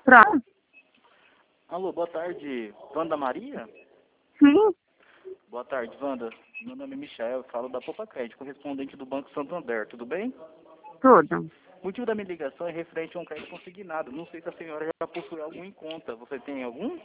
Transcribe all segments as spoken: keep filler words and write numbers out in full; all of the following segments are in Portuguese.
Pronto. Alô, boa tarde, Wanda Maria? Sim. Boa tarde, Wanda. Meu nome é Michael, eu falo da Poupa Crédito, correspondente do Banco Santander, tudo bem? Tudo. O motivo da minha ligação é referente a um crédito consignado. Não sei se a senhora já possui algum em conta. Você tem algum?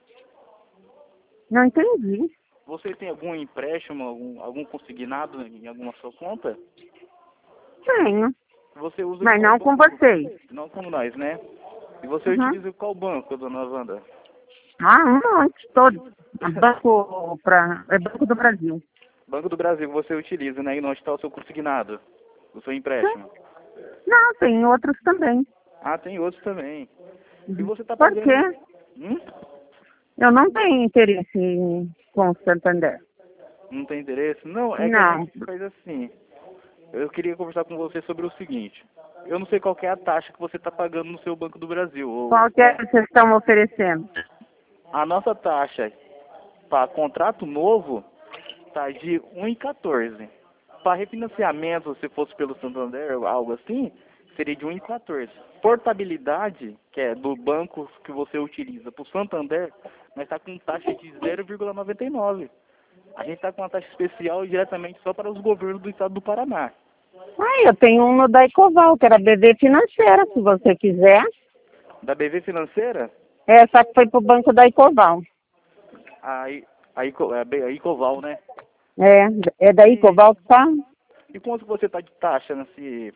Não entendi. Você tem algum empréstimo, algum, algum consignado em alguma sua conta? Tenho. Você usa Mas qual não com banco? vocês. Não como nós, né? E você Uhum. utiliza qual banco, dona Wanda? Ah, um monte, todo. É Banco, pra, é Banco do Brasil. Banco do Brasil você utiliza, né? E onde está o seu consignado? O seu Sim. empréstimo? Não, tem outros também. Ah, tem outros também. E Uhum. você está Por pagando... quê? Hum? Eu não tenho interesse em- com o Santander. Não tem interesse? Não, é que a Não. gente faz assim. Eu queria conversar com você sobre o seguinte. Eu não sei qual que é a taxa que você está pagando no seu Banco do Brasil. Ou Qual que é que vocês estão oferecendo? a nossa taxa para contrato novo está de um vírgula quatorze. Para refinanciamento, se fosse pelo Santander ou algo assim, seria de um vírgula quatorze. Portabilidade, que é do banco que você utiliza para o Santander, nós está com taxa de zero vírgula noventa e nove. A gente está com uma taxa especial diretamente só para os governos do estado do Paraná. Ah, eu tenho um no da Ecoval, que era B V Financeira, se você quiser. Da B V Financeira, Essa que foi pro Banco da Ecoval. a, I- a, Ico, a, B- a Icoval, né? É, é da E, Ecoval que tá? e quanto que você está de taxa nesse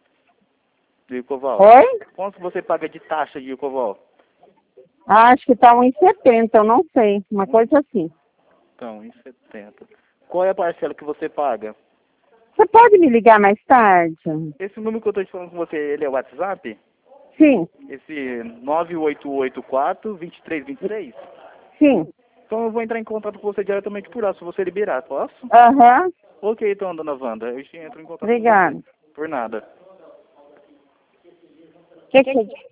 de Icoval? Oi? Quanto que você paga de taxa de Icoval? Ah, acho que tá um e setenta, eu não sei. Uma coisa assim. Então, em setenta. Qual é a parcela que você paga? Você pode me ligar mais tarde? Esse número que eu estou te falando com você, ele é o WhatsApp? Sim, Esse nove oito oito quatro, dois três dois seis? sim. Então eu vou entrar em contato com você diretamente por lá, se você liberar, posso? Aham. Ok, então, dona Wanda, eu entro em contato com Obrigada. você. Por nada. Que que...